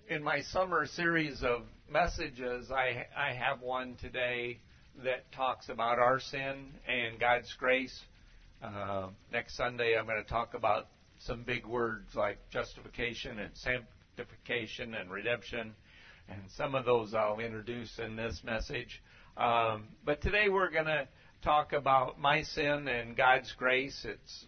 In my summer series of messages, I have one today that talks about our sin and God's grace. Next Sunday, I'm going to talk about some big words like justification and sanctification and redemption, and some of those I'll introduce in this message. But today we're going to talk about my sin and God's grace. It's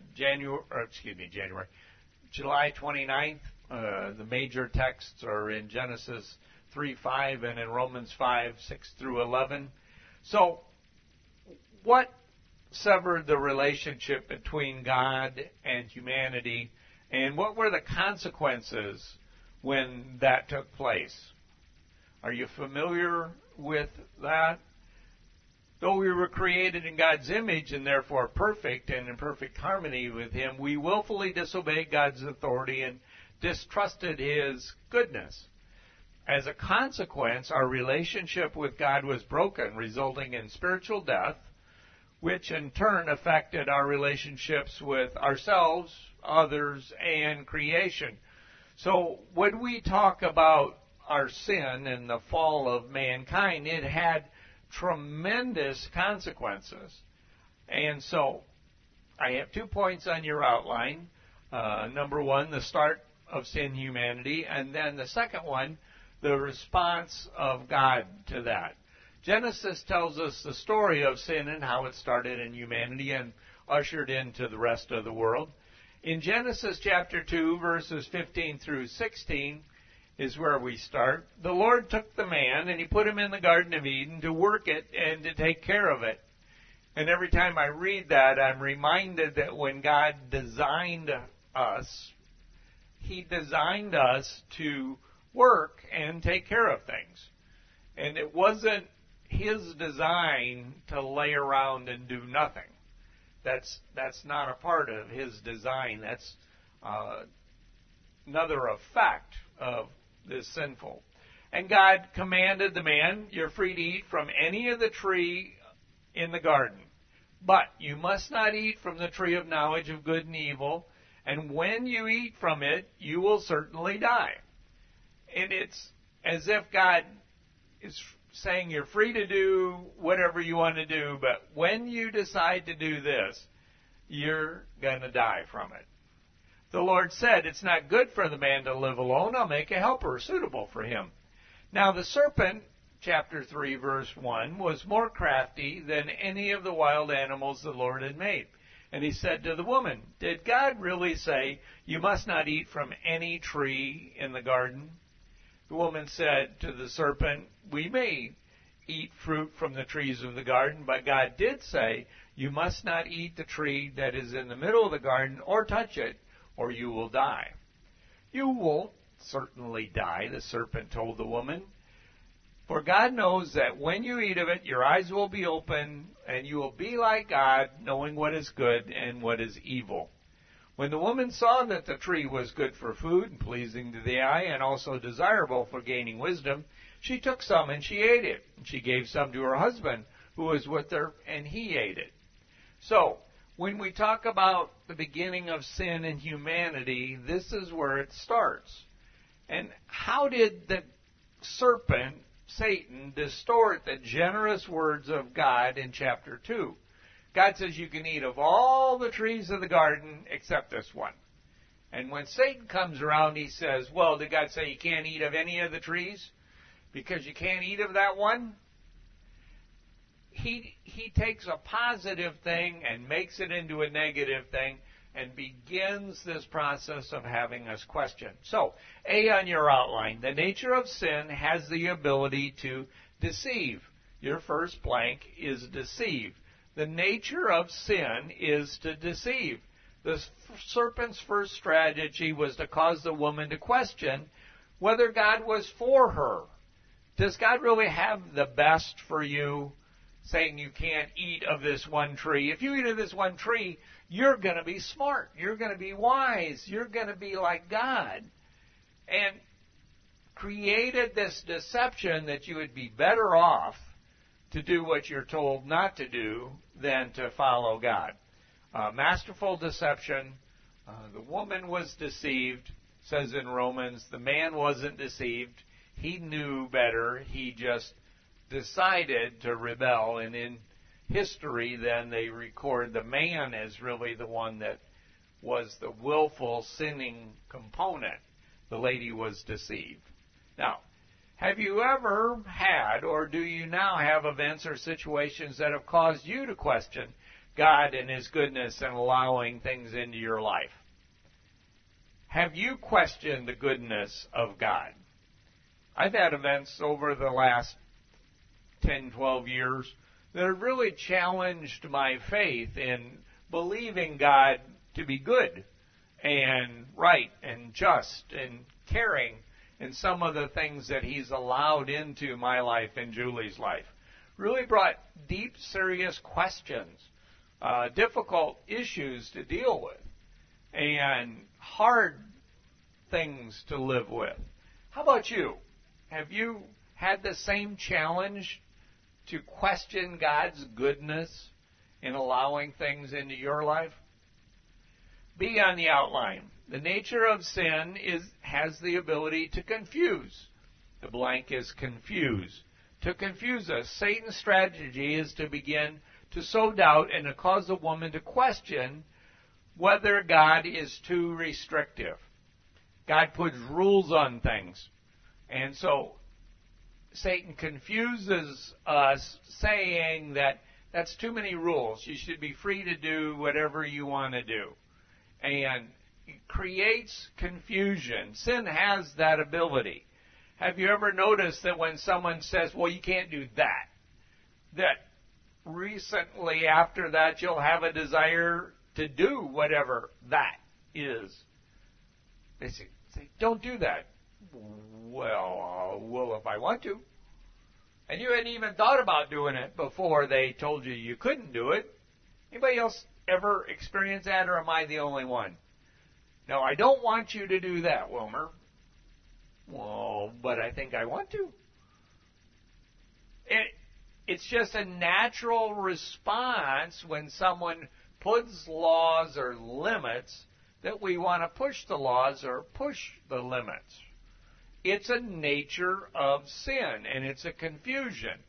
July 29th. The major texts are in Genesis 3:5 and in Romans 5:6 through 11. So, what severed the relationship between God and humanity, and what were the consequences when that took place? Are you familiar with that? Though we were created in God's image and therefore perfect and in perfect harmony with Him, we willfully disobeyed God's authority and distrusted His goodness. As a consequence, our relationship with God was broken, resulting in spiritual death, which in turn affected our relationships with ourselves, others, and creation. So when we talk about our sin and the fall of mankind, it had tremendous consequences. And so I have 2 points on your outline. Number one, the start of sin humanity, and then the second one, the response of God to that. Genesis tells us the story of sin and how it started in humanity and ushered into the rest of the world. In Genesis chapter 2, verses 15 through 16 is where we start. The Lord took the man and He put him in the Garden of Eden to work it and to take care of it. And every time I read that, I'm reminded that when God designed us, He designed us to work and take care of things. And it wasn't His design to lay around and do nothing. That's not a part of His design. That's another effect of this sinful. And God commanded the man, you're free to eat from any of the tree in the garden, but you must not eat from the tree of knowledge of good and evil, and when you eat from it, you will certainly die. And it's as if God is saying you're free to do whatever you want to do, but when you decide to do this, you're going to die from it. The Lord said, it's not good for the man to live alone. I'll make a helper suitable for him. Now the serpent, chapter 3, verse 1, was more crafty than any of the wild animals the Lord had made. And he said to the woman, did God really say, you must not eat from any tree in the garden? The woman said to the serpent, we may eat fruit from the trees of the garden, but God did say, you must not eat the tree that is in the middle of the garden or touch it, or you will die. You will certainly die, the serpent told the woman. For God knows that when you eat of it, your eyes will be open, and you will be like God, knowing what is good and what is evil. When the woman saw that the tree was good for food and pleasing to the eye and also desirable for gaining wisdom, she took some and she ate it. And she gave some to her husband who was with her, and he ate it. So, when we talk about the beginning of sin in humanity, this is where it starts. And how did the serpent, Satan, distort the generous words of God in chapter 2? God says you can eat of all the trees of the garden except this one. And when Satan comes around, he says, well, did God say you can't eat of any of the trees because you can't eat of that one? He takes a positive thing and makes it into a negative thing and begins this process of having us question. So, A on your outline, the nature of sin has the ability to deceive. Your first blank is deceive. The nature of sin is to deceive. The serpent's first strategy was to cause the woman to question whether God was for her. Does God really have the best for you, saying you can't eat of this one tree? If you eat of this one tree, you're going to be smart. You're going to be wise. You're going to be like God. And created this deception that you would be better off to do what you're told not to do than to follow God. Masterful deception. The woman was deceived. says in Romans, the man wasn't deceived. He knew better. He just decided to rebel. And in history, then they record the man as really the one that was the willful sinning component. The lady was deceived. Now, have you ever had, or do you now have events or situations that have caused you to question God and His goodness and allowing things into your life? Have you questioned the goodness of God? I've had events over the last 10, 12 years that have really challenged my faith in believing God to be good and right and just and caring in some of the things that He's allowed into my life and Julie's life. Really brought deep, serious questions, difficult issues to deal with, and hard things to live with. How about you? Have you had the same challenge to question God's goodness in allowing things into your life? B on the outline. The nature of sin has the ability to confuse. The blank is confuse. To confuse us. Satan's strategy is to begin to sow doubt and to cause the woman to question whether God is too restrictive. God puts rules on things. And so Satan confuses us saying that that's too many rules. You should be free to do whatever you want to do. And it creates confusion. Sin has that ability. Have you ever noticed that when someone says, well, you can't do that recently after that you'll have a desire to do whatever that is? They say don't do that. Well, if I want to. And you hadn't even thought about doing it before they told you you couldn't do it. Anybody else ever experience that, or am I the only one? No, I don't want you to do that, Wilmer. Well, but I think I want to. It's just a natural response when someone puts laws or limits that we want to push the laws or push the limits. It's a nature of sin, and it's a confusion.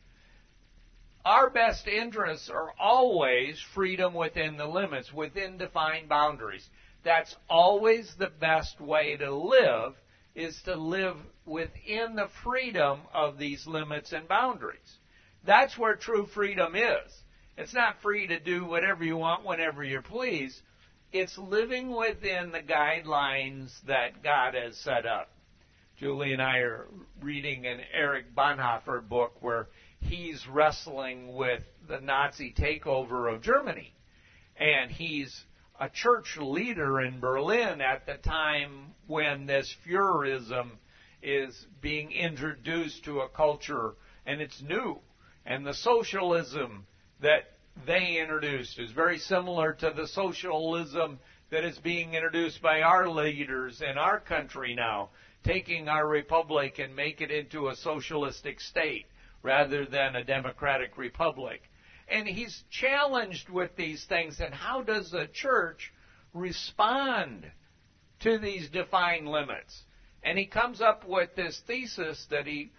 Our best interests are always freedom within the limits, within defined boundaries. That's always the best way to live, is to live within the freedom of these limits and boundaries. That's where true freedom is. It's not free to do whatever you want whenever you please. It's living within the guidelines that God has set up. Julie and I are reading an Erich Bonhoeffer book where he's wrestling with the Nazi takeover of Germany. And he's a church leader in Berlin at the time when this Führerism is being introduced to a culture, and it's new. And the socialism that they introduced is very similar to the socialism that is being introduced by our leaders in our country now, taking our republic and make it into a socialistic state rather than a democratic republic. And he's challenged with these things, and how does the church respond to these defined limits? And he comes up with this thesis that he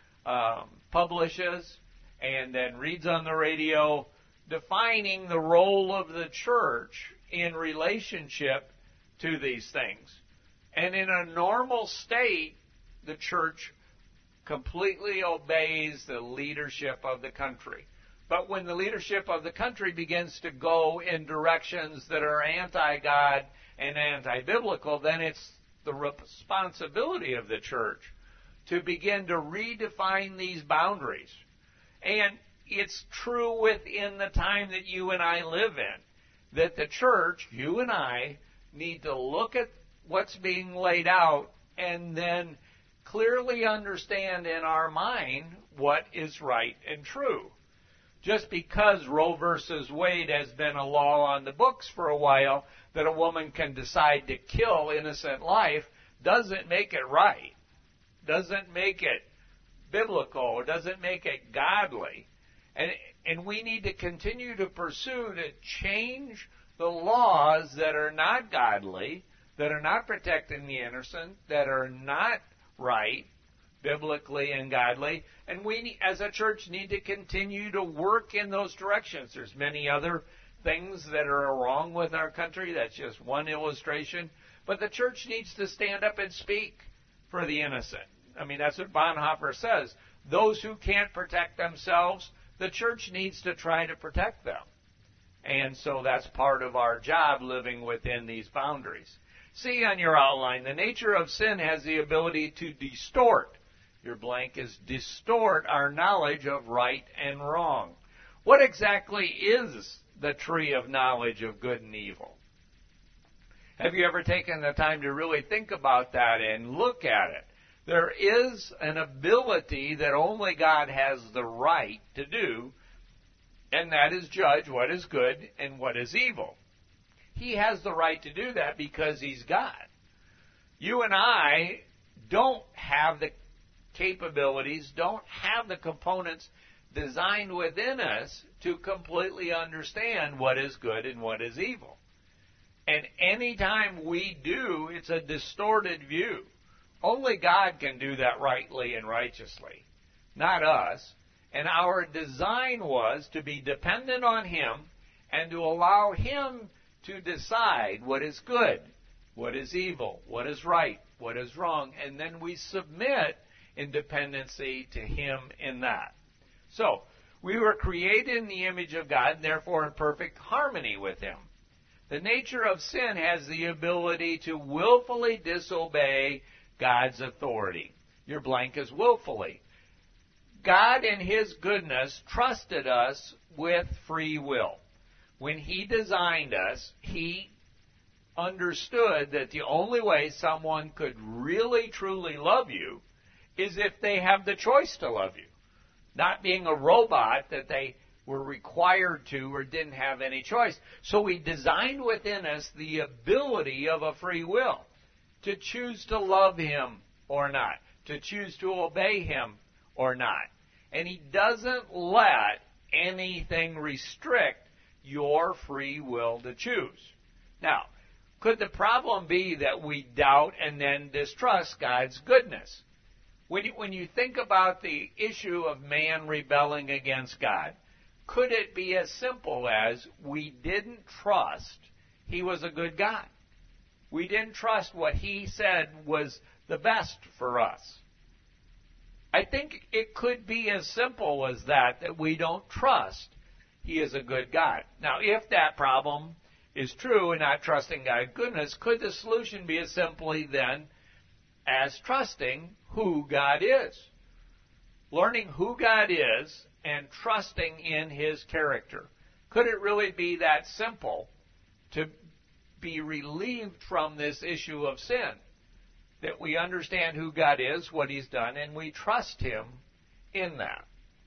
publishes and then reads on the radio, defining the role of the church in relationship to these things. And in a normal state, the church completely obeys the leadership of the country. But when the leadership of the country begins to go in directions that are anti-God and anti-biblical, then it's the responsibility of the church to begin to redefine these boundaries. And it's true within the time that you and I live in, that the church, you and I, need to look at what's being laid out and then clearly understand in our mind what is right and true. Just because Roe versus Wade has been a law on the books for a while that a woman can decide to kill innocent life doesn't make it right, doesn't make it biblical, doesn't make it godly. And we need to continue to pursue to change the laws that are not godly that are not protecting the innocent, that are not right, biblically and godly, and we as a church need to continue to work in those directions. There's many other things that are wrong with our country. That's just one illustration. But the church needs to stand up and speak for the innocent. I mean, that's what Bonhoeffer says. Those who can't protect themselves, the church needs to try to protect them. And so that's part of our job, living within these boundaries. See on your outline, the nature of sin has the ability to distort. Your blank is distort our knowledge of right and wrong. What exactly is the tree of knowledge of good and evil? Have you ever taken the time to really think about that and look at it? There is an ability that only God has the right to do, and that is judge what is good and what is evil. He has the right to do that because He's God. You and I don't have the capabilities, don't have the components designed within us to completely understand what is good and what is evil. And anytime we do, it's a distorted view. Only God can do that rightly and righteously, not us. And our design was to be dependent on Him and to allow Him to decide what is good, what is evil, what is right, what is wrong, and then we submit in dependency to Him in that. So, we were created in the image of God, and therefore in perfect harmony with Him. The nature of sin has the ability to willfully disobey God's authority. Your blank is willfully. God in His goodness trusted us with free will. When He designed us, He understood that the only way someone could really truly love you is if they have the choice to love you. Not being a robot that they were required to or didn't have any choice. So He designed within us the ability of a free will to choose to love Him or not, to choose to obey Him or not. And He doesn't let anything restrict your free will to choose. Now, could the problem be that we doubt and then distrust God's goodness? When you think about the issue of man rebelling against God, could it be as simple as we didn't trust He was a good God? We didn't trust what He said was the best for us. I think it could be as simple as that we don't trust He is a good God. Now, if that problem is true and not trusting God's goodness, could the solution be as simply then as trusting who God is? Learning who God is and trusting in His character. Could it really be that simple to be relieved from this issue of sin? That we understand who God is, what He's done, and we trust Him in that.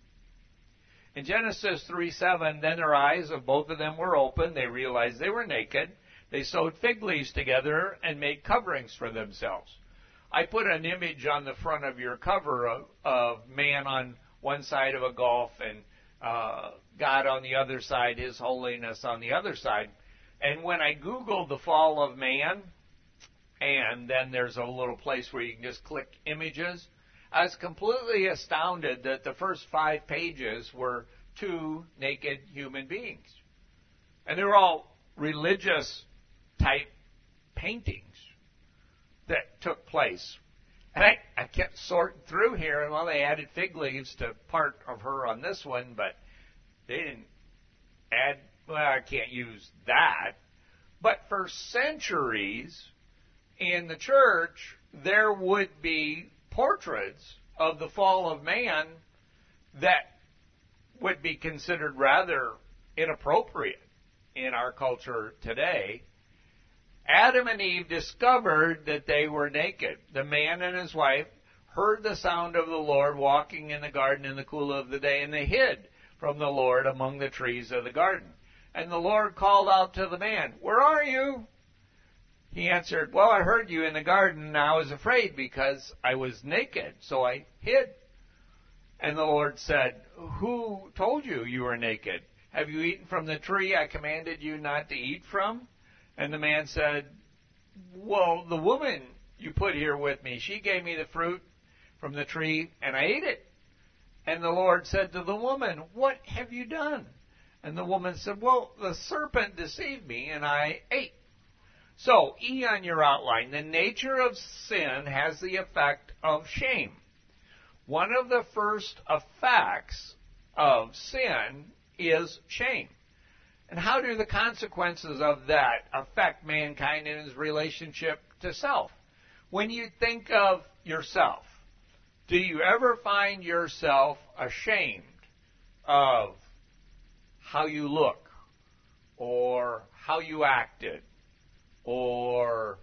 In Genesis 3:7, then their eyes of both of them were open. They realized they were naked. They sewed fig leaves together and made coverings for themselves. I put an image on the front of your cover of man on one side of a gulf and God on the other side, His holiness on the other side. And when I Googled the fall of man, and then there's a little place where you can just click images, I was completely astounded that the first 5 pages were 2 naked human beings. And they were all religious type paintings that took place. And I kept sorting through here, and well, they added fig leaves to part of her on this one, but they didn't add, well, I can't use that. But for centuries in the church, there would be portraits of the fall of man that would be considered rather inappropriate in our culture today. Adam and Eve discovered that they were naked. The man and his wife heard the sound of the Lord walking in the garden in the cool of the day, and they hid from the Lord among the trees of the garden. And the Lord called out to the man, "Where are you?" He answered, "Well, I heard you in the garden, and I was afraid because I was naked, so I hid." And the Lord said, "Who told you you were naked? Have you eaten from the tree I commanded you not to eat from?" And the man said, well, the woman you put here with me, she gave me the fruit from the tree, and I ate it. And the Lord said to the woman, what have you done? And the woman said, well, the serpent deceived me, and I ate. So, E on your outline, the nature of sin has the effect of shame. One of the first effects of sin is shame. And how do the consequences of that affect mankind in his relationship to self? When you think of yourself, do you ever find yourself ashamed of how you look, or how you acted, or,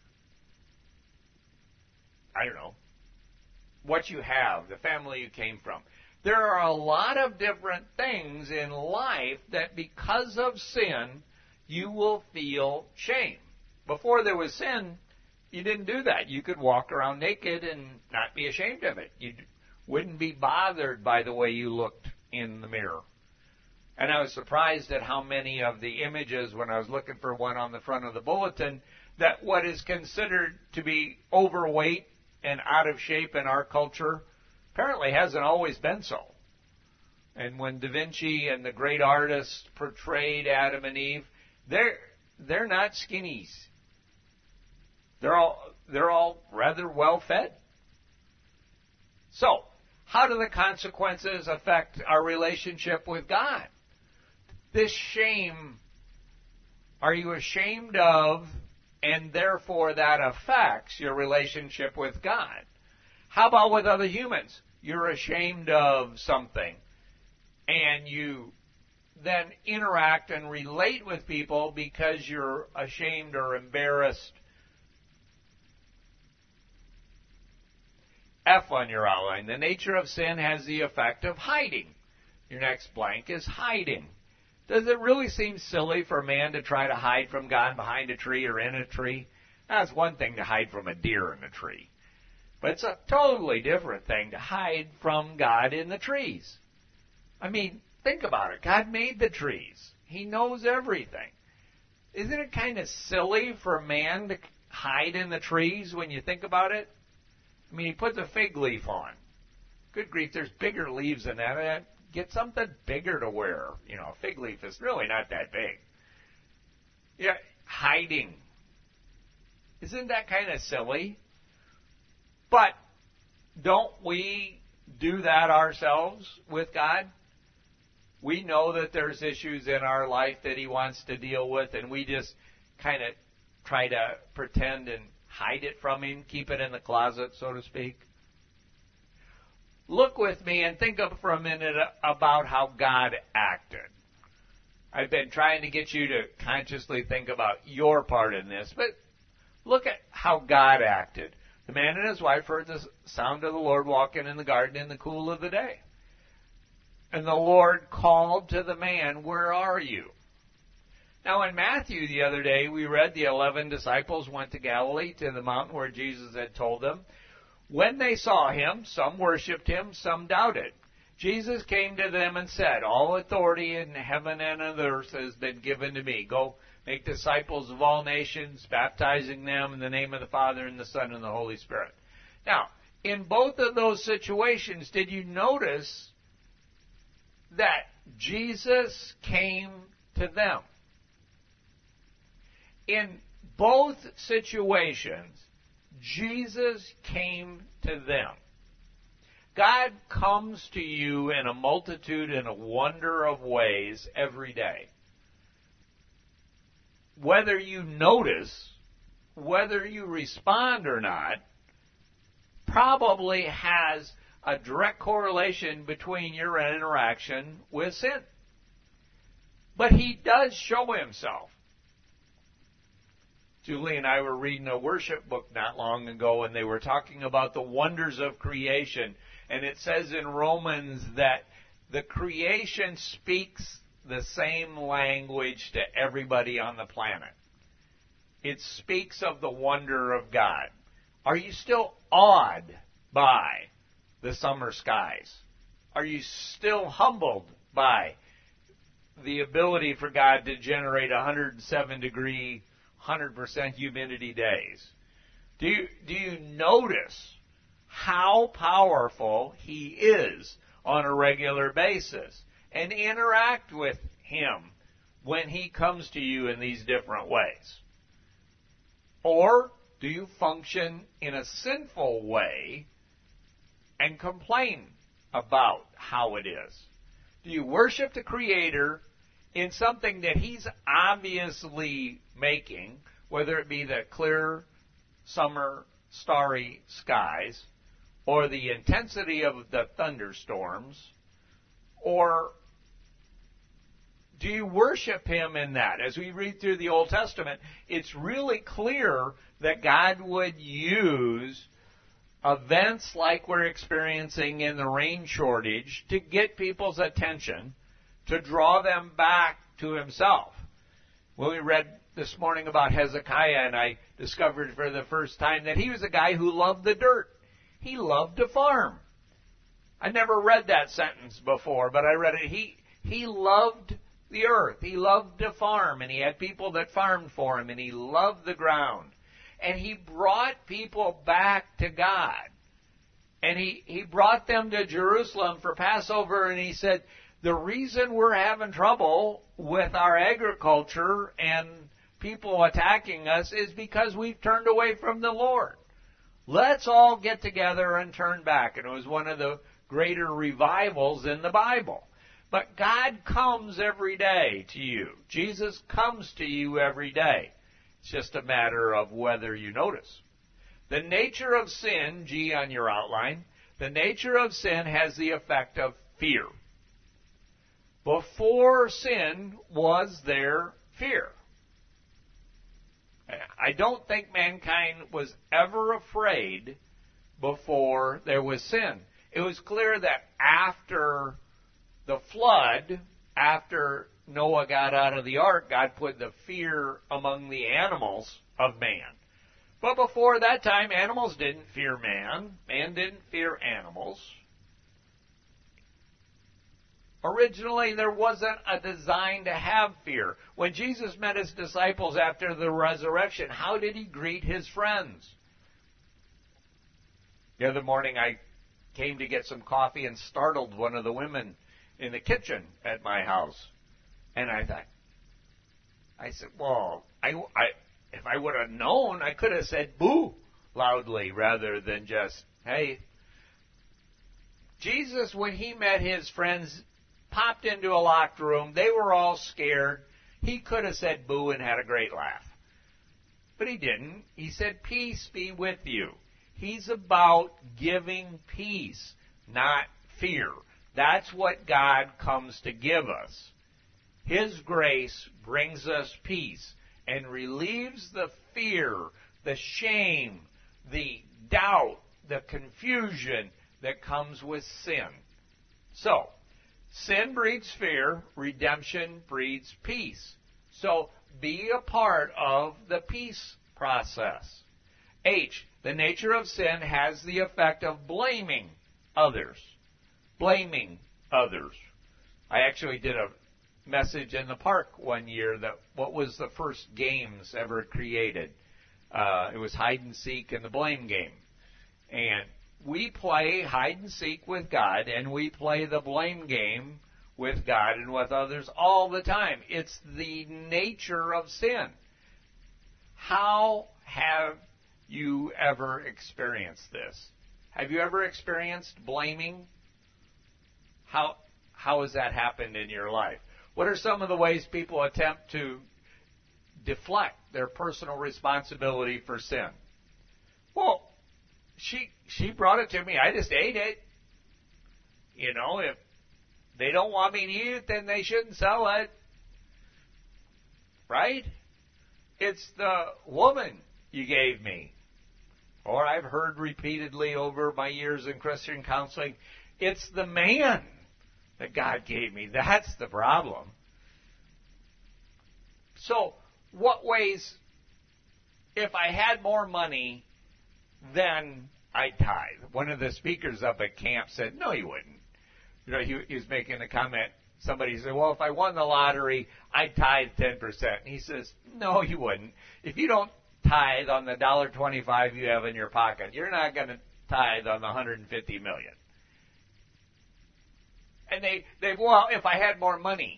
I don't know, what you have, the family you came from? There are a lot of different things in life that because of sin, you will feel shame. Before there was sin, you didn't do that. You could walk around naked and not be ashamed of it. You wouldn't be bothered by the way you looked in the mirror. And I was surprised at how many of the images, when I was looking for one on the front of the bulletin, that what is considered to be overweight and out of shape in our culture apparently hasn't always been so. And when Da Vinci and the great artists portrayed Adam and Eve, they're not skinnies. They're all rather well fed. So, how do the consequences affect our relationship with God? This shame, are you ashamed of, and therefore that affects your relationship with God? How about with other humans? You're ashamed of something, and you then interact and relate with people because you're ashamed or embarrassed. F on your outline. The nature of sin has the effect of hiding. Your next blank is hiding. Does it really seem silly for a man to try to hide from God behind a tree or in a tree? That's one thing to hide from a deer in a tree. But it's a totally different thing to hide from God in the trees. I mean, think about it. God made the trees. He knows everything. Isn't it kind of silly for a man to hide in the trees when you think about it? I mean, he puts a fig leaf on. Good grief, there's bigger leaves than that. Get something bigger to wear. You know, a fig leaf is really not that big. Yeah, hiding. Isn't that kind of silly? But don't we do that ourselves with God? We know that there's issues in our life that He wants to deal with, and we just kind of try to pretend and hide it from Him, keep it in the closet, so to speak. Look with me and think for a minute about how God acted. I've been trying to get you to consciously think about your part in this, but look at how God acted. The man and his wife heard the sound of the Lord walking in the garden in the cool of the day. And the Lord called to the man, "Where are you?" Now in Matthew the other day, we read the 11 disciples went to Galilee, to the mountain where Jesus had told them. When they saw Him, some worshipped Him, some doubted. Jesus came to them and said, "All authority in heaven and on earth has been given to me. Go make disciples of all nations, baptizing them in the name of the Father and the Son and the Holy Spirit." Now, in both of those situations, did you notice that Jesus came to them? In both situations, Jesus came to them. God comes to you in a multitude and a wonder of ways every day. Whether you notice, whether you respond or not, probably has a direct correlation between your interaction with sin. But He does show Himself. Julie and I were reading a worship book not long ago, and they were talking about the wonders of creation. And it says in Romans that the creation speaks the same language to everybody on the planet. It speaks of the wonder of God. Are you still awed by the summer skies? Are you still humbled by the ability for God to generate 107-degree, 100% humidity days. Do you notice how powerful he is on a regular basis? And interact with him when he comes to you in these different ways? Or do you function in a sinful way and complain about how it is? Do you worship the Creator in something that he's obviously making, whether it be the clear summer starry skies or the intensity of the thunderstorms, or do you worship him in that? As we read through the Old Testament, it's really clear that God would use events like we're experiencing in the rain shortage to get people's attention, to draw them back to himself. When we read this morning about Hezekiah, and I discovered for the first time that he was a guy who loved the dirt. He loved to farm. I never read that sentence before, but I read it. He loved the earth. He loved to farm, and he had people that farmed for him, and he loved the ground. And he brought people back to God. And he brought them to Jerusalem for Passover, and he said, the reason we're having trouble with our agriculture and people attacking us is because we've turned away from the Lord. Let's all get together and turn back. And it was one of the greater revivals in the Bible. But God comes every day to you. Jesus comes to you every day. It's just a matter of whether you notice. The nature of sin, G on your outline, the nature of sin has the effect of fear. Before sin was there fear. I don't think mankind was ever afraid before there was sin. It was clear that after the flood, after Noah got out of the ark, God put the fear among the animals of man. But before that time, animals didn't fear man. Man didn't fear animals. Originally, there wasn't a design to have fear. When Jesus met his disciples after the resurrection, how did he greet his friends? The other morning, I came to get some coffee and startled one of the women in the kitchen at my house. And I said, well, if I would have known, I could have said boo loudly rather than just, hey. Jesus, when he met his friends, popped into a locked room. They were all scared. He could have said boo and had a great laugh. But he didn't. He said, peace be with you. He's about giving peace, not fear. That's what God comes to give us. His grace brings us peace and relieves the fear, the shame, the doubt, the confusion that comes with sin. So, sin breeds fear, redemption breeds peace. So, be a part of the peace process. H, the nature of sin has the effect of blaming others. Blaming others. I actually did a message in the park one year that what was the first games ever created. It was hide and seek and the blame game. And we play hide and seek with God, and we play the blame game with God and with others all the time. It's the nature of sin. How have you ever experienced this? Have you ever experienced blaming? How has that happened in your life? What are some of the ways people attempt to deflect their personal responsibility for sin? Well, she brought it to me. I just ate it. You know, if they don't want me to eat it, then they shouldn't sell it. Right? It's the woman you gave me. Or I've heard repeatedly over my years in Christian counseling, it's the man that God gave me. That's the problem. So, what ways, if I had more money, then I'd tithe. One of the speakers up at camp said, no, you wouldn't. You know, he was making a comment Somebody said, well, if I won the lottery, I'd tithe 10%. And he says, no, you wouldn't. If you don't tithe on the $1.25 you have in your pocket, you're not going to tithe on the $150 million. And well, if I had more money.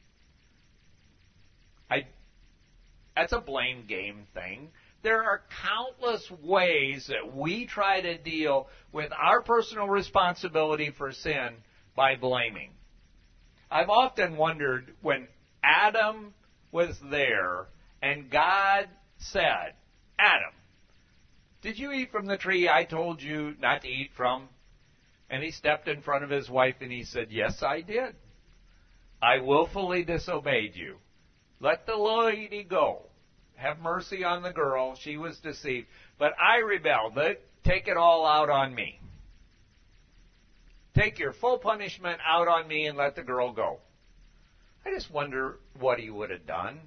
That's a blame game thing. There are countless ways that we try to deal with our personal responsibility for sin by blaming. I've often wondered when Adam was there and God said, Adam, did you eat from the tree I told you not to eat from? And he stepped in front of his wife and he said, yes, I did. I willfully disobeyed you. Let the lady go. Have mercy on the girl. She was deceived. But I rebelled. Take it all out on me. Take your full punishment out on me and let the girl go. I just wonder what he would have done.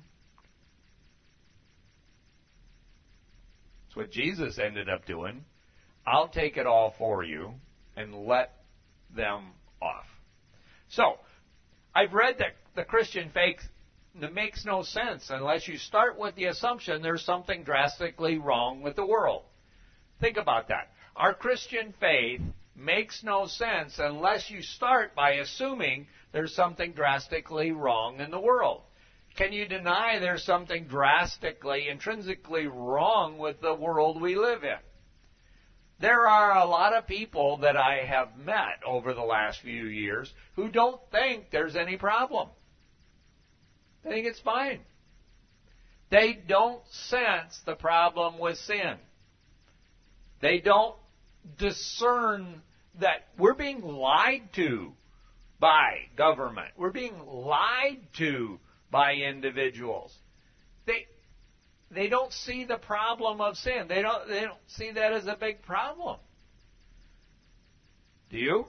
That's what Jesus ended up doing. I'll take it all for you and let them off. So, I've read that the Christian faith that makes no sense unless you start with the assumption there's something drastically wrong with the world. Think about that. Our Christian faith makes no sense unless you start by assuming there's something drastically wrong in the world. Can you deny there's something drastically, intrinsically wrong with the world we live in? There are a lot of people that I have met over the last few years who don't think there's any problem. They think it's fine. They don't sense the problem with sin. They don't discern that we're being lied to by government. We're being lied to by individuals. They don't see the problem of sin. They don't see that as a big problem. Do you?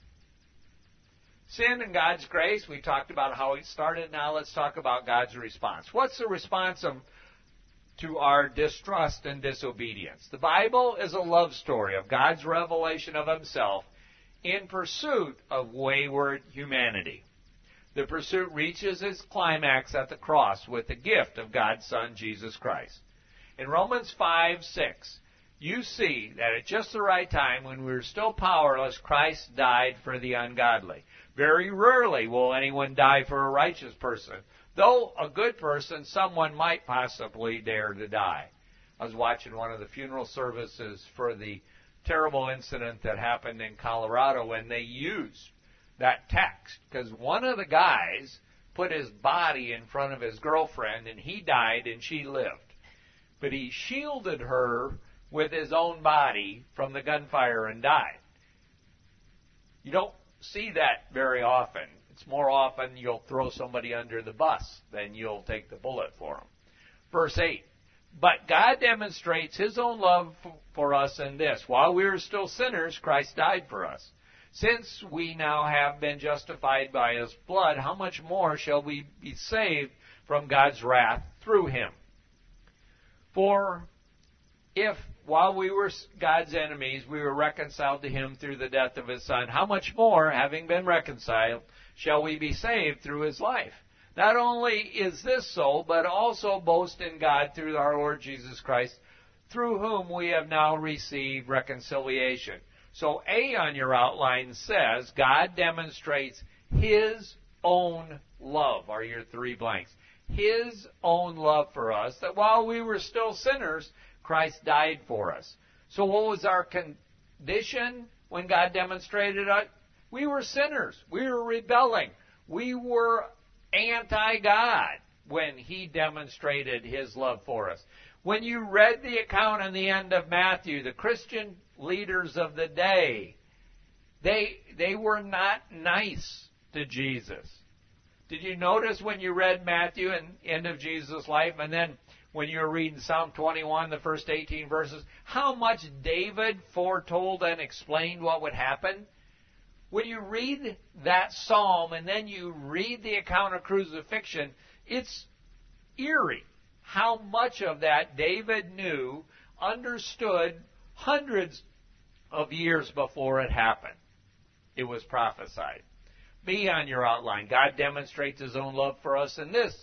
Sin and God's grace, we talked about how it started. Now let's talk about God's response. What's the response to our distrust and disobedience? The Bible is a love story of God's revelation of himself in pursuit of wayward humanity. The pursuit reaches its climax at the cross with the gift of God's Son, Jesus Christ. In Romans 5:6, you see that at just the right time, when we were still powerless, Christ died for the ungodly. Very rarely will anyone die for a righteous person. Though a good person, someone might possibly dare to die. I was watching one of the funeral services for the terrible incident that happened in Colorado, and they used that text because one of the guys put his body in front of his girlfriend, and he died and she lived. But he shielded her with his own body from the gunfire and died. You don't see that very often. It's more often you'll throw somebody under the bus than you'll take the bullet for them. Verse 8, but God demonstrates his own love for us in this. While we were still sinners, Christ died for us. Since we now have been justified by his blood, how much more shall we be saved from God's wrath through him? For if, while we were God's enemies, we were reconciled to him through the death of his Son, how much more, having been reconciled, shall we be saved through his life? Not only is this so, but also boast in God through our Lord Jesus Christ, through whom we have now received reconciliation. So A on your outline says, God demonstrates his own love, are your three blanks. His own love for us, that while we were still sinners, Christ died for us. So what was our condition when God demonstrated it? We were sinners. We were rebelling. We were anti-God when he demonstrated his love for us. When you read the account in the end of Matthew, the Christian leaders of the day, they were not nice to Jesus. Did you notice when you read Matthew and end of Jesus' life, and then when you were reading Psalm 21, the first 18 verses, how much David foretold and explained what would happen? When you read that psalm and then you read the account of crucifixion, it's eerie how much of that David knew, understood hundreds of years before it happened. It was prophesied. B on your outline. God demonstrates His own love for us in this.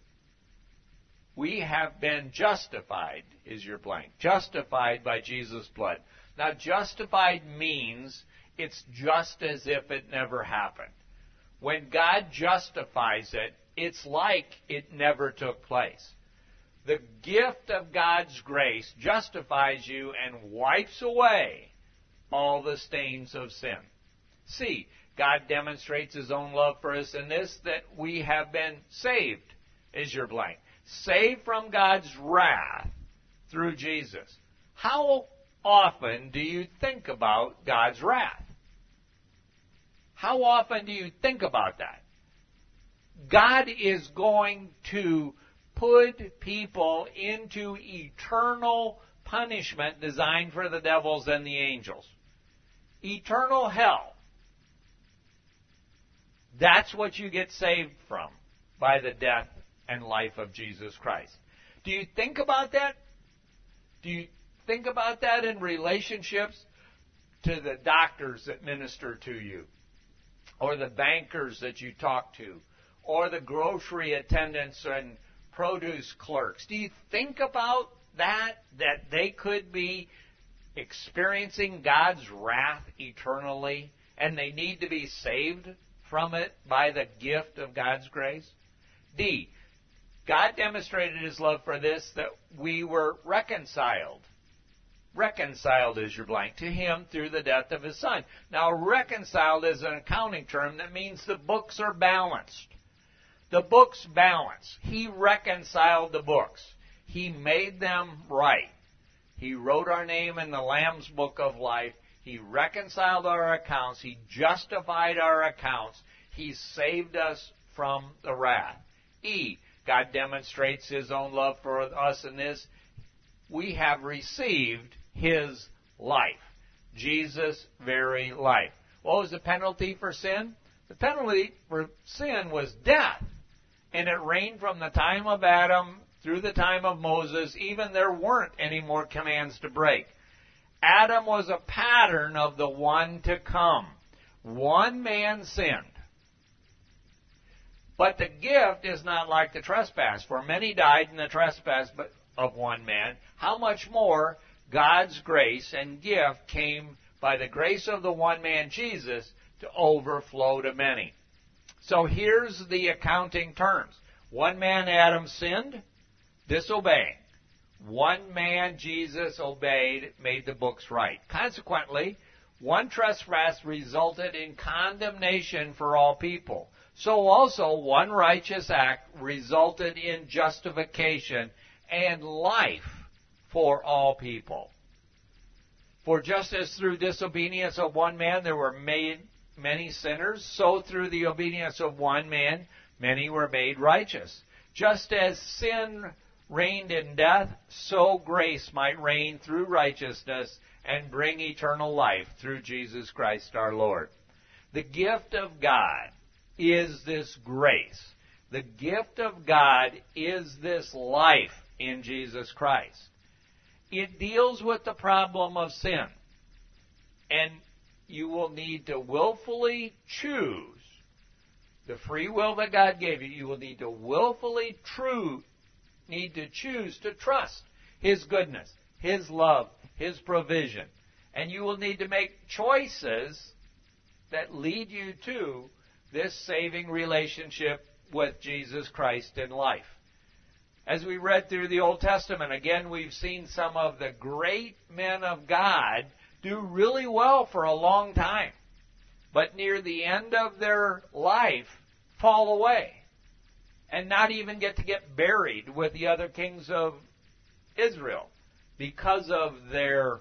We have been justified, is your blank. Justified by Jesus' blood. Now, justified means it's just as if it never happened. When God justifies it, it's like it never took place. The gift of God's grace justifies you and wipes away all the stains of sin. C, God demonstrates His own love for us in this, that we have been saved, is your blank. Saved from God's wrath through Jesus. How often do you think about God's wrath? How often do you think about that? God is going to put people into eternal punishment designed for the devils and the angels. Eternal hell. That's what you get saved from by the death and life of Jesus Christ. Do you think about that? Do you think about that in relationships to the doctors that minister to you, or the bankers that you talk to, or the grocery attendants and produce clerks? Do you think about that they could be experiencing God's wrath eternally, and they need to be saved from it by the gift of God's grace? D, God demonstrated His love for this, that we were reconciled. Reconciled is your blank, to Him through the death of His Son. Now, reconciled is an accounting term that means the books are balanced. The books balance. He reconciled the books. He made them right. He wrote our name in the Lamb's book of life. He reconciled our accounts. He justified our accounts. He saved us from the wrath. E, God demonstrates His own love for us in this. We have received His life. Jesus' very life. What was the penalty for sin? The penalty for sin was death. And it reigned from the time of Adam through the time of Moses. Even there weren't any more commands to break. Adam was a pattern of the one to come. One man sinned. But the gift is not like the trespass. For many died in the trespass of one man. How much more God's grace and gift came by the grace of the one man Jesus to overflow to many. So here's the accounting terms. One man, Adam, sinned, disobeying. One man, Jesus, obeyed, made the books right. Consequently, one trespass resulted in condemnation for all people. So also one righteous act resulted in justification and life for all people. For just as through disobedience of one man there were made many sinners, so through the obedience of one man many were made righteous. Just as sin reigned in death, so grace might reign through righteousness and bring eternal life through Jesus Christ our Lord. The gift of God is this grace. The gift of God is this life in Jesus Christ. It deals with the problem of sin. And you will need to willfully choose the free will that God gave you. You will need to willfully choose to trust His goodness, His love, His provision. And you will need to make choices that lead you to this saving relationship with Jesus Christ in life. As we read through the Old Testament, again, we've seen some of the great men of God do really well for a long time, but near the end of their life fall away and not even get buried with the other kings of Israel because of their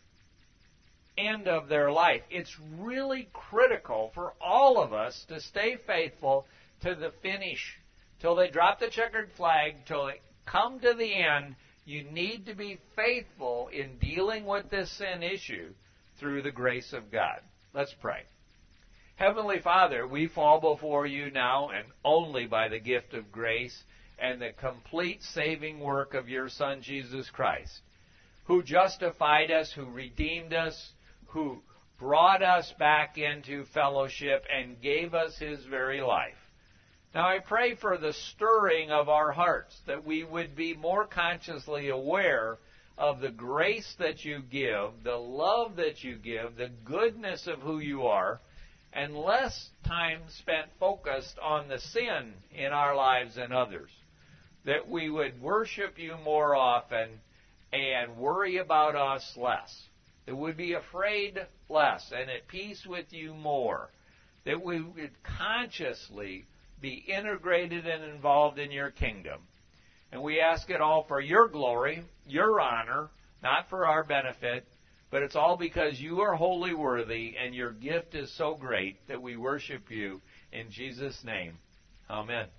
end of their life. It's really critical for all of us to stay faithful to the finish, till they drop the checkered flag, till they come to the end. You need to be faithful in dealing with this sin issue through the grace of God. Let's pray. Heavenly Father, we fall before you now, and only by the gift of grace and the complete saving work of your Son, Jesus Christ, who justified us, who redeemed us, who brought us back into fellowship and gave us His very life. Now I pray for the stirring of our hearts, that we would be more consciously aware of the grace that you give, the love that you give, the goodness of who you are, and less time spent focused on the sin in our lives and others. That we would worship you more often and worry about us less. That we would be afraid less and at peace with you more. That we would consciously be integrated and involved in your kingdom. And we ask it all for your glory, your honor, not for our benefit, but it's all because you are wholly worthy and your gift is so great that we worship you in Jesus' name. Amen.